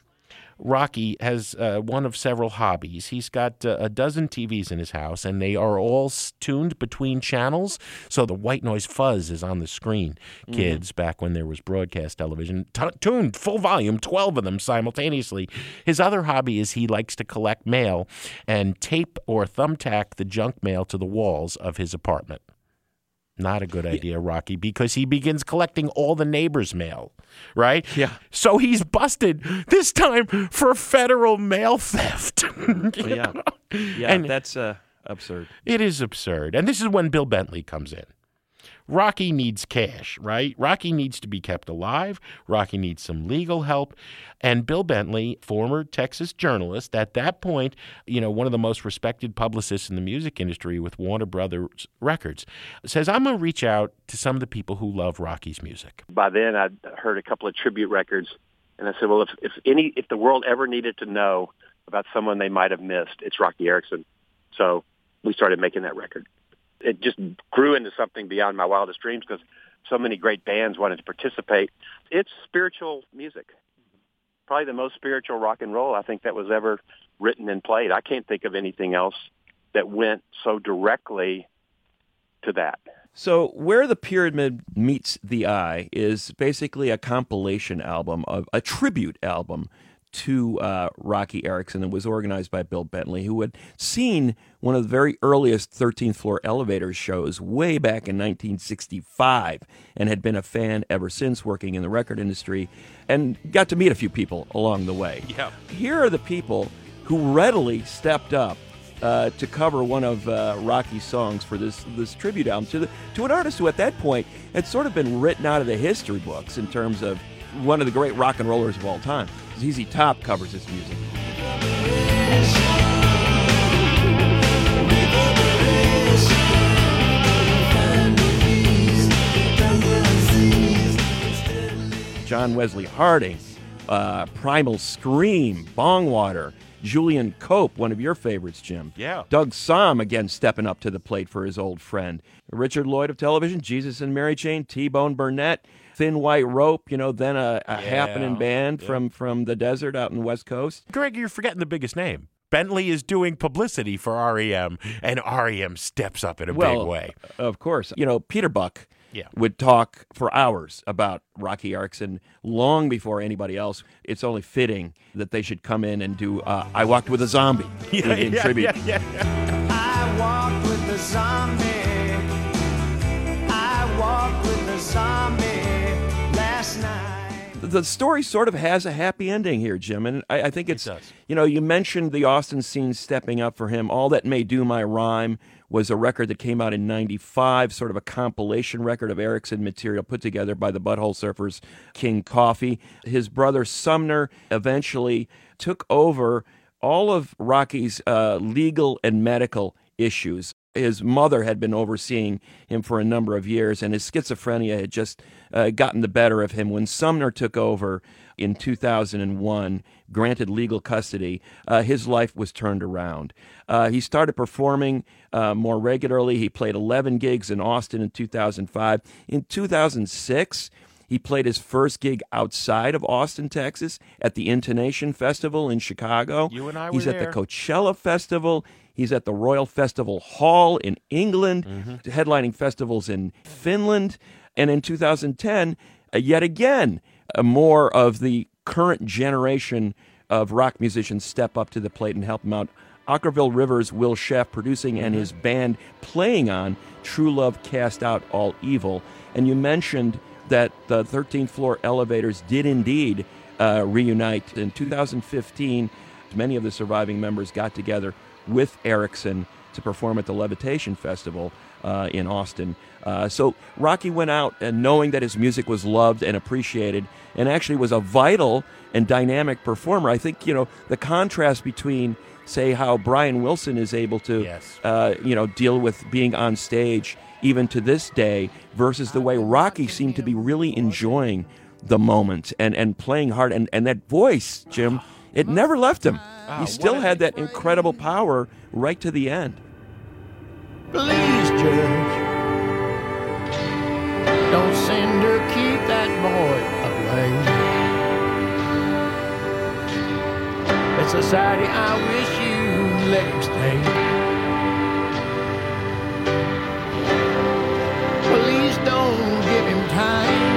Rocky has uh, one of several hobbies. He's got uh, a dozen T Vs in his house, and they are all s- tuned between channels, so the white noise fuzz is on the screen. Kids, back when there was broadcast television, t- tuned full volume, twelve of them simultaneously. His other hobby is he likes to collect mail and tape or thumbtack the junk mail to the walls of his apartment. Not a good idea, Rocky, because he begins collecting all the neighbors' mail, right? Yeah. So he's busted, this time for federal mail theft. Yeah, yeah, And- that's uh, absurd. It is absurd. And this is when Bill Bentley comes in. Rocky needs cash, right? Rocky needs to be kept alive. Rocky needs some legal help. And Bill Bentley, former Texas journalist, at that point, you know, one of the most respected publicists in the music industry with Warner Brothers Records, says, I'm going to reach out to some of the people who love Rocky's music. By then, I'd heard a couple of tribute records, and I said, well, if, if any, if the world ever needed to know about someone they might have missed, it's Rocky Erickson. So we started making that record. It just grew into something beyond my wildest dreams because so many great bands wanted to participate. It's spiritual music, probably the most spiritual rock and roll I think that was ever written and played. I can't think of anything else that went so directly to that. So Where the Pyramid Meets the Eye is basically a compilation album, of a tribute album to uh, Rocky Erickson that was organized by Bill Bentley, who had seen one of the very earliest thirteenth Floor Elevators shows way back in nineteen sixty-five and had been a fan ever since, working in the record industry, and got to meet a few people along the way. Yeah. Here are the people who readily stepped up uh, to cover one of uh, Rocky's songs for this this tribute album to the, to an artist who at that point had sort of been written out of the history books in terms of one of the great rock and rollers of all time. Z Z Top covers his music. John Wesley Harding, uh, Primal Scream, Bongwater, Julian Cope, one of your favorites, Jim. Yeah. Doug Somm, again, stepping up to the plate for his old friend. Richard Lloyd of television, Jesus and Mary Chain, T-Bone Burnett, Thin White Rope, you know, then a, a Yeah. happening band Yeah. from, from the desert out in the West Coast. Greg, you're forgetting the biggest name. Bentley is doing publicity for R E M, and R E M steps up in a Well, big way. Of course. You know, Peter Buck Yeah. would talk for hours about Rocky Erickson long before anybody else. It's only fitting that they should come in and do uh, I Walked with a Zombie in, in tribute. yeah, yeah. I walked with the zombie. I walked with the zombie last night. The story sort of has a happy ending here, Jim, and I, I think it's, does. you know, you mentioned the Austin scene stepping up for him. All That May Do My Rhyme was a record that came out in ninety-five, sort of a compilation record of Erickson material put together by the Butthole Surfers, King Coffee. His brother Sumner eventually took over all of Rocky's uh, legal and medical issues. His mother had been overseeing him for a number of years, and his schizophrenia had just uh, gotten the better of him. When Sumner took over in two thousand one, granted legal custody, uh, his life was turned around. Uh, he started performing uh, more regularly. He played eleven gigs in Austin in two thousand five. In two thousand six, he played his first gig outside of Austin, Texas, at the Intonation Festival in Chicago. You and I were He's there. at the Coachella Festival. He's at the Royal Festival Hall in England, Mm-hmm. headlining festivals in Finland. And in two thousand ten, uh, yet again, uh, more of the current generation of rock musicians step up to the plate and help him out. Ockerville Rivers, Will Sheff producing, and his band playing on True Love Cast Out All Evil. And you mentioned that the thirteenth Floor Elevators did indeed uh, reunite. In two thousand fifteen, many of the surviving members got together with Erickson to perform at the Levitation Festival uh, in Austin. Uh, so Rocky went out and knowing that his music was loved and appreciated, and actually was a vital and dynamic performer. I think, you know, the contrast between, say, how Brian Wilson is able to, Yes. uh, you know, deal with being on stage even to this day versus the way Rocky seemed to be really enjoying the moment and, and playing hard. And, and that voice, Jim, it never left him. He still had that incredible power right to the end. Please, Judge, don't send her, keep that boy away. In society, I wish you'd let him stay. Please don't give him time.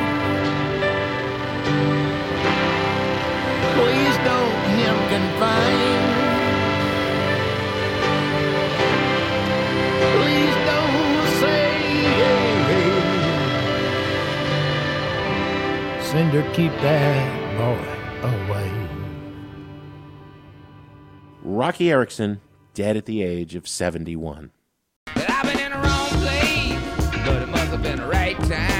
Please don't him confine. Please don't say, hey, hey. Send her, keep that boy away. Rocky Erickson, dead at the age of seventy-one. I've been in the wrong place, but it must have been the right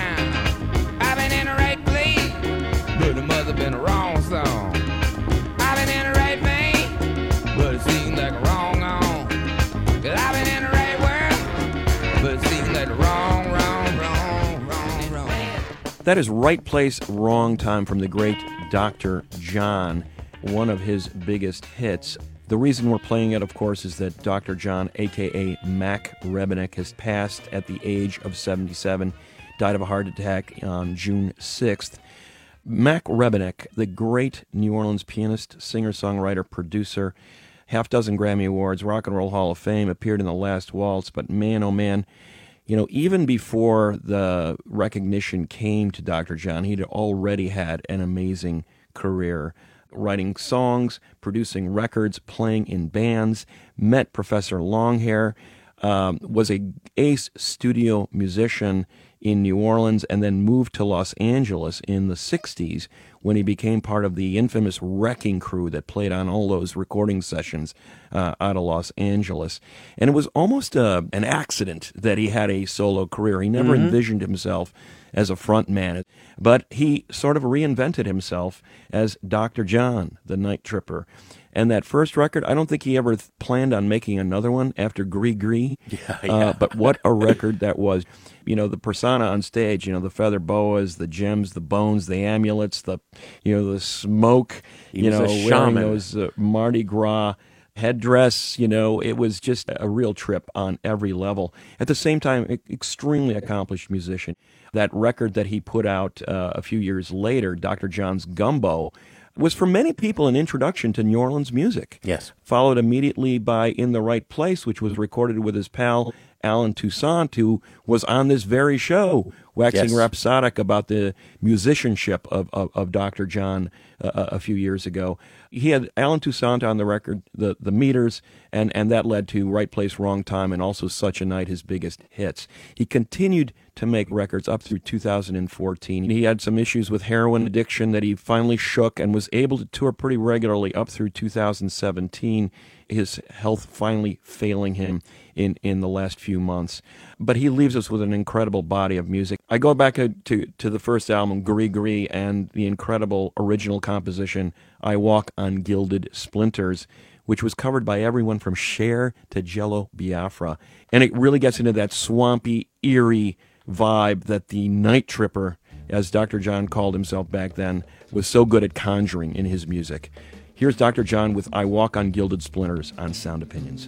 time. I've been in the right place, but it must have been the wrong song. I've been in the right vein, but it seems like a wrong on. Cause I've been in the right world, but it seems like the wrong, wrong, wrong, wrong, wrong. That is Right Place, Wrong Time from the great Doctor John, one of his biggest hits. The reason we're playing it, of course, is that Doctor John, a k a. Mac Rebennack, has passed at the age of seventy-seven, died of a heart attack on June sixth. Mac Rebennack, the great New Orleans pianist, singer-songwriter, producer, half dozen Grammy Awards, Rock and Roll Hall of Fame, appeared in The Last Waltz, but man, oh man, you know, even before the recognition came to Doctor John, he'd already had an amazing career, writing songs, producing records, playing in bands, met Professor Longhair, um, was a ace studio musician in New Orleans, and then moved to Los Angeles in the sixties when he became part of the infamous Wrecking Crew that played on all those recording sessions uh, out of Los Angeles. And it was almost a, an accident that he had a solo career. He never mm-hmm. envisioned himself as a front man, but he sort of reinvented himself as Doctor John, the Night Tripper. And that first record, I don't think he ever th- planned on making another one after Gree Gree. Yeah, yeah. Uh, but what a record that was. You know, the persona on stage, you know, the feather boas, the gems, the bones, the amulets, the, you know, the smoke, He you was know, a wearing shaman. those uh, Mardi Gras headdress, you know, it was just a real trip on every level. At the same time, e- extremely accomplished musician. That record that he put out uh, a few years later, Doctor John's Gumbo, was for many people an introduction to New Orleans music. Yes. Followed immediately by In the Right Place, which was recorded with his pal Alan Toussaint, who was on this very show, waxing Yes. rhapsodic about the musicianship of, of, of Doctor John uh, a few years ago. He had Alan Toussaint on the record, the, the meters, and, and that led to Right Place, Wrong Time, and also Such a Night, his biggest hits. He continued to make records up through two thousand fourteen. He had some issues with heroin addiction that he finally shook and was able to tour pretty regularly up through two thousand seventeen, his health finally failing him in, in the last few months. But he leaves us with an incredible body of music. I go back to, to, to the first album, Gree Gree, and the incredible original composition, I Walk on Gilded Splinters, which was covered by everyone from Cher to Jello Biafra. And it really gets into that swampy, eerie vibe that the Night Tripper, as Doctor John called himself back then, was so good at conjuring in his music. Here's Doctor John with I Walk on Gilded Splinters on Sound Opinions.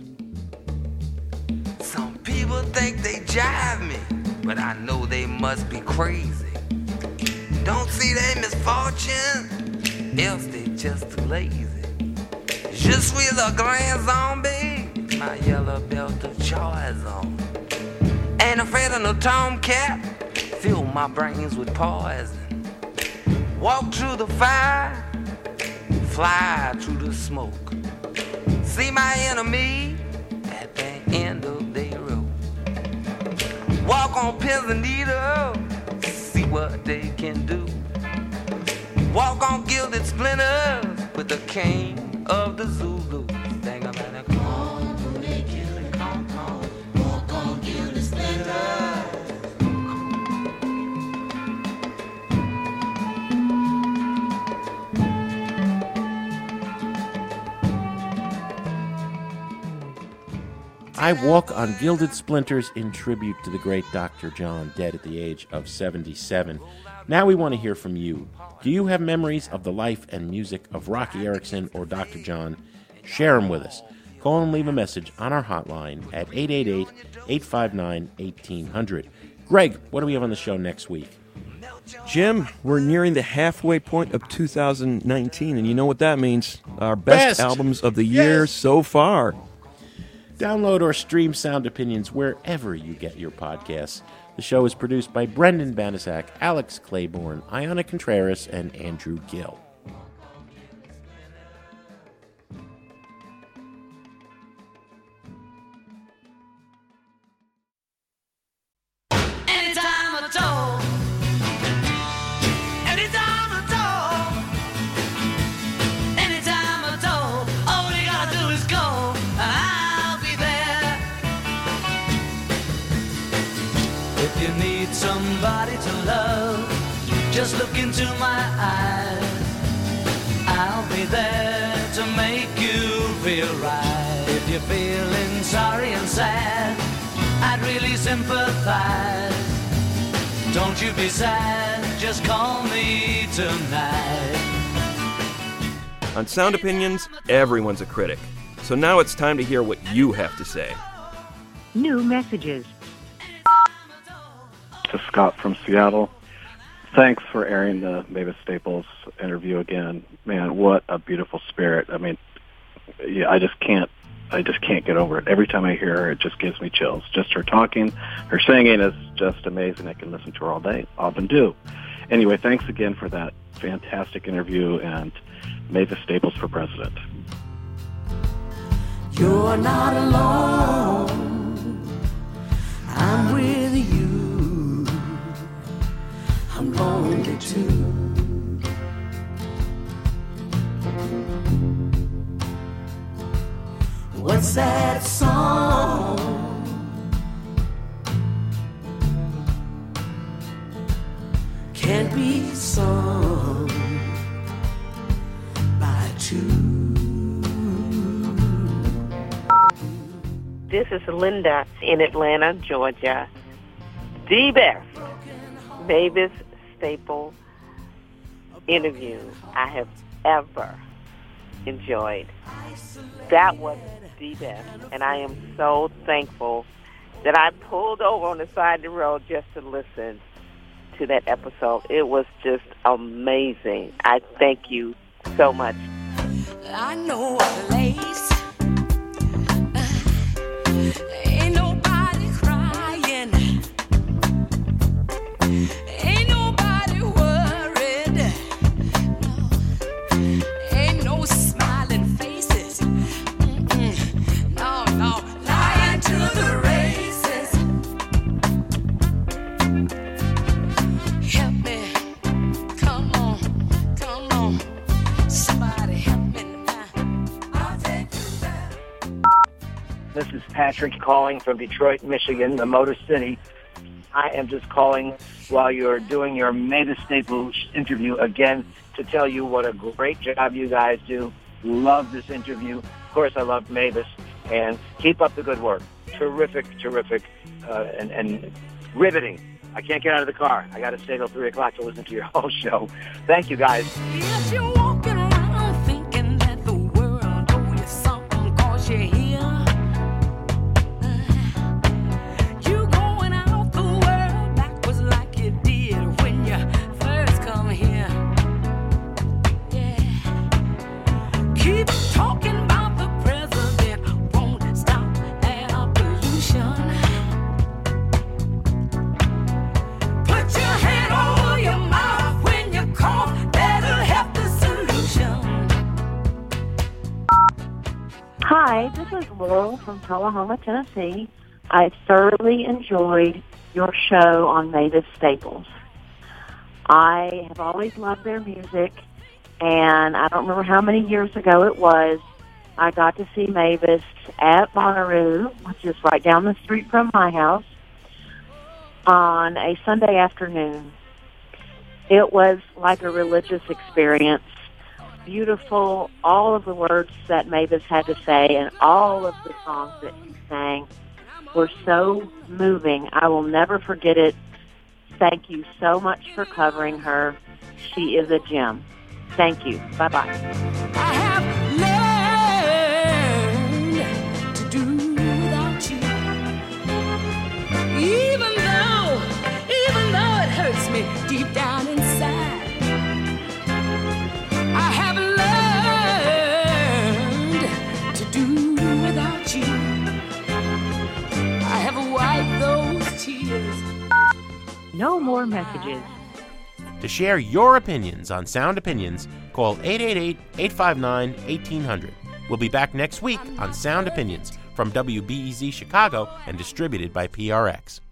Some people think they jive me, but I know they must be crazy. Don't see their misfortune, else they just too lazy. Je suis le grand zombie, my yellow belt of choice on. Ain't afraid of no tomcat, fill my brains with poison. Walk through the fire, fly through the smoke. See my enemy at the end of their road. Walk on pins and needles, see what they can do. Walk on gilded splinters with the king of the Zulu. Dang, I'm at a come, come, come. Walk on gilded splinters. I Walk on Gilded Splinters in tribute to the great Doctor John, dead at the age of seventy-seven. Now we want to hear from you. Do you have memories of the life and music of Rocky Erickson or Doctor John? Share them with us. Call and leave a message on our hotline at eight eight eight, eight five nine, one eight zero zero. Greg, what do we have on the show next week? Jim, we're nearing the halfway point of two thousand nineteen, and you know what that means. Our best, Best. albums of the year Yes. so far. Download or stream Sound Opinions wherever you get your podcasts. The show is produced by Brendan Banasak, Alex Claiborne, Iona Contreras, and Andrew Gill. Anytime at all. Anytime at all. Anytime at all. All you gotta do is go, and I'll be there. If you need somebody to love, just look into my eyes. I'll be there to make you feel right. If you're feeling sorry and sad, I'd really sympathize. Don't you be sad, just call me tonight. On Sound Opinions, everyone's a critic. So now it's time to hear what you have to say. New messages. To Scott from Seattle. Thanks for airing the Mavis Staples interview again. Man, what a beautiful spirit. I mean, yeah, I just can't I just can't get over it. Every time I hear her, it just gives me chills. Just her talking, her singing is just amazing. I can listen to her all day, often do. Anyway, thanks again for that fantastic interview, and Mavis Staples for president. You're not alone. I'm with you. I'm lonely too. What's that song? Can't be sung by two. This is Linda in Atlanta, Georgia. The best Mavis Staples interview I have ever enjoyed. That was the best, and I am so thankful that I pulled over on the side of the road just to listen to that episode. It was just amazing. I thank you so much. I know a place. Ain't nobody crying. Ain't nobody worried. No. Ain't no smiling faces. Mm-mm. No, no. Lying to the races. Help me. Come on. Come on. Somebody help me now. I'll take you back. This is Patrick calling from Detroit, Michigan, the Motor City. I am just calling while you're doing your Mavis Staples interview again to tell you what a great job you guys do. Love this interview. course, I love Mavis. And keep up the good work. Terrific, terrific, uh, and, and riveting. I can't get out of the car. I got to stay till three o'clock to listen to your whole show. Thank you, guys. If you're walking around thinking that the world owes you something 'cause you're here, you going out the world backwards like you did when you first come here. Yeah. Keep talking about the president won't stop air pollution. Put your hand over your mouth when you cough. That'll help the solution. Hi, this is Laurel from Tullahoma, Tennessee. I thoroughly enjoyed your show on Mavis Staples. I have always loved their music, and I don't remember how many years ago it was, I got to see Mavis at Bonnaroo, which is right down the street from my house, on a Sunday afternoon. It was like a religious experience. Beautiful, all of the words that Mavis had to say and all of the songs that she sang were so moving. I will never forget it. Thank you so much for covering her. She is a gem. Thank you. Bye-bye. I have learned to do without you. Even though, even though it hurts me deep down inside. I have learned to do without you. I have wiped those tears. No more messages. To share your opinions on Sound Opinions, call eight eight eight, eight five nine, one eight zero zero. We'll be back next week on Sound Opinions from W B E Z Chicago and distributed by P R X.